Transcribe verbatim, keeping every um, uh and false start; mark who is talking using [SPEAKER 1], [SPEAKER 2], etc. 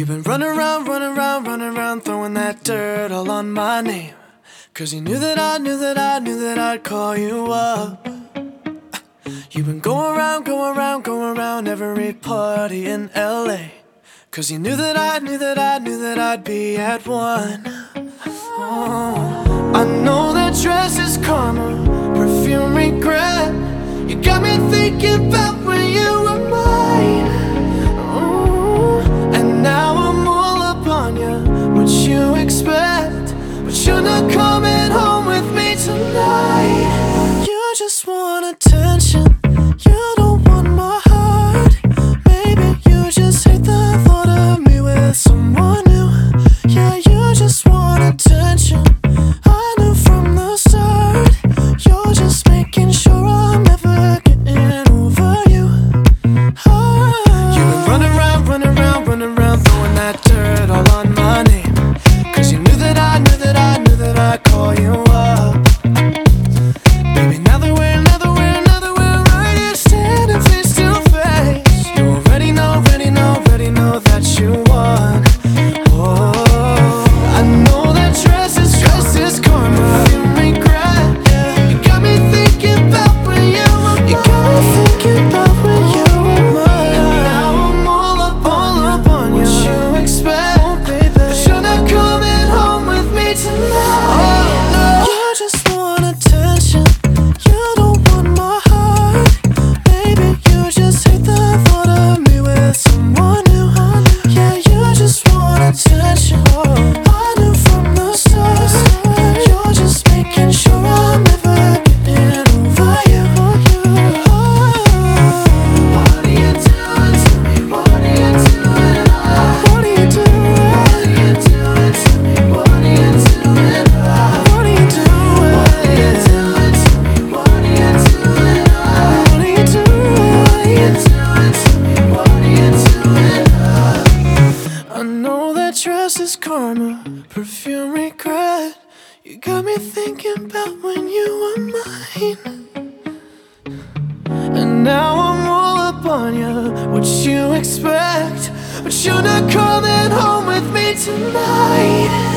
[SPEAKER 1] You've been running around, running around, running around, throwing that dirt all on my name. Cause you knew that I knew that I knew that I'd call you up. You've been going around, going around, going around every party in L A. Cause you knew that I knew that I knew that I'd be at one. Oh, I know that dress is karma, perfume regret. You got me thinking about when you were mine. Oh, and now I'm all up on you. What you expect? But you're not coming home with me tonight. You just want attention. You don't want my heart. Maybe you just hate the thought of me with someone new. Yeah, you just want attention. I knew from the start. You're just making sure I'm never getting over you. Oh. You've been running around, running around, running around, throwing that dirt all on my name. Cause you knew that I knew that I knew that I'd call you up. Baby, now that we're, now that we're, now that we're right here standing face to face, you already know, already know, already know that you won. Oh, I know that dress is, dress is karma, you regret. You got me thinking about when you were mine. You got me thinking about when you were mine. And now I'm all up, all up on you. What you expect? Oh, baby, but you're not coming home with me tonight. Oh, no. You just want attention. You don't want my heart. Baby, you just hate the thought of me with someone new. Yeah, you just want attention. I knew from the start. You're just making sure I'm never getting over you. What are you doing to me? What are you doing? What are you doing? What are you doing to me? What are you doing? What are you doing? What are you doing to me? What are you doing? What are you doing? What are you doing to me? What are you doing? I know that dress is karma, perfume regret. You got me thinking about when you were mine. And now I'm all up on you. What you expect? But you're not coming home with me tonight.